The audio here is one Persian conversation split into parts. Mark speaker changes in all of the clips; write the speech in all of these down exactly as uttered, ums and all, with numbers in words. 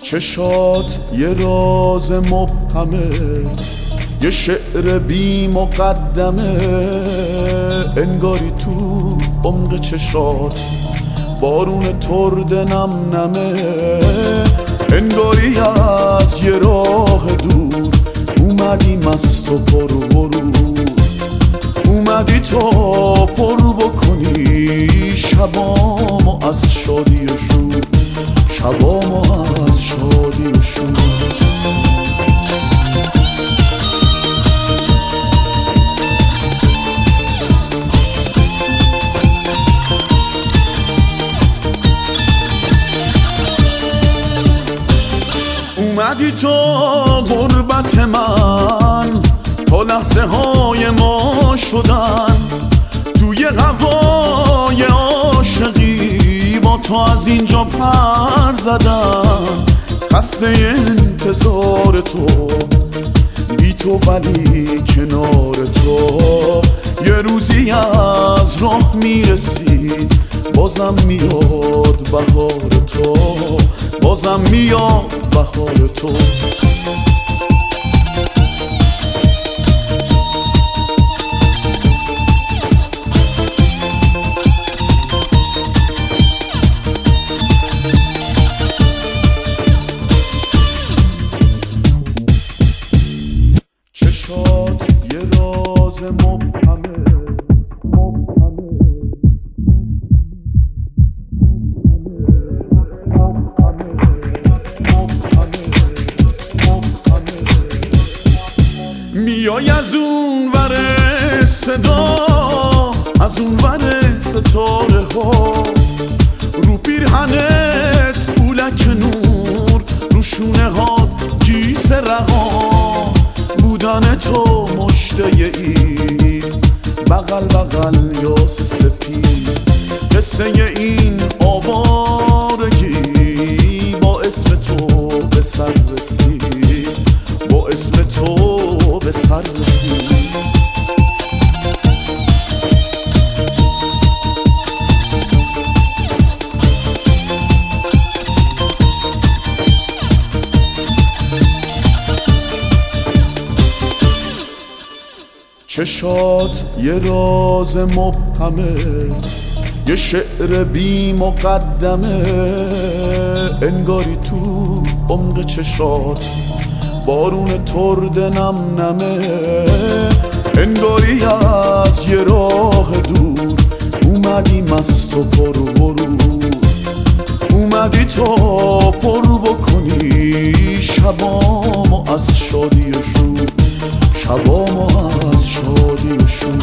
Speaker 1: چشات یه راز مبهمه، یه شعر بی مقدمه، انگاری تو عمق چشات بارون ترد نم نمه، انگاری از یه راه دور اومدی مست و پر غرور، اومدی تا پر بکنی شبامو از شادی و شور، شبامو از شادی و شور. اومدی تو غربت من تا لحظه های ما شدن، توی هوای عاشقی با تو از اینجا پر زدن، خسته انتظار تو بی تو ولی کنار تو، یه روزی از راه میرسی بازم میاد بهار تو، بازم میاد بهار تو. چشات یه راز مبهمه، مبهمه، میای از اون ور صدا، از اون ور ستاره ها، رو پیرهنت پولک نور، رو شونه هات گیس رها، بودن تو مشته اید بغل بغل یاس سپید، قصه این آوارگی با اسم تو به سر رسید، با اسم تو به سر رسید. چشات یه راز مبهمه، یه شعر بی مقدمه، انگاری تو عمق چشات بارون ترد نم نمه، انگاری از یه راه دور اومدی مست و پر غرور، اومدی تا پر بکنی شبامو از شادی و شور، شبامو از شادی و شور.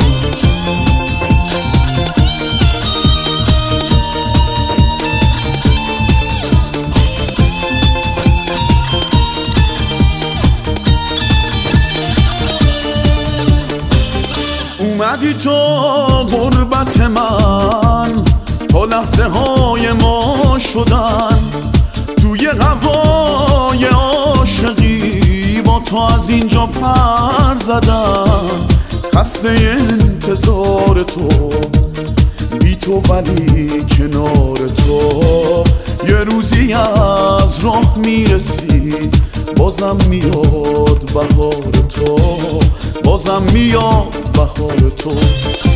Speaker 1: اومدی تو غربت من تا لحظه های ما شدن، توی هوای عاشقی با تو از اینجا پر زدن، خسته انتظار تو بی تو ولی کنار تو، یه روزی از راه میرسی بازم میاد بهار تو، بازم میاد بهار تو.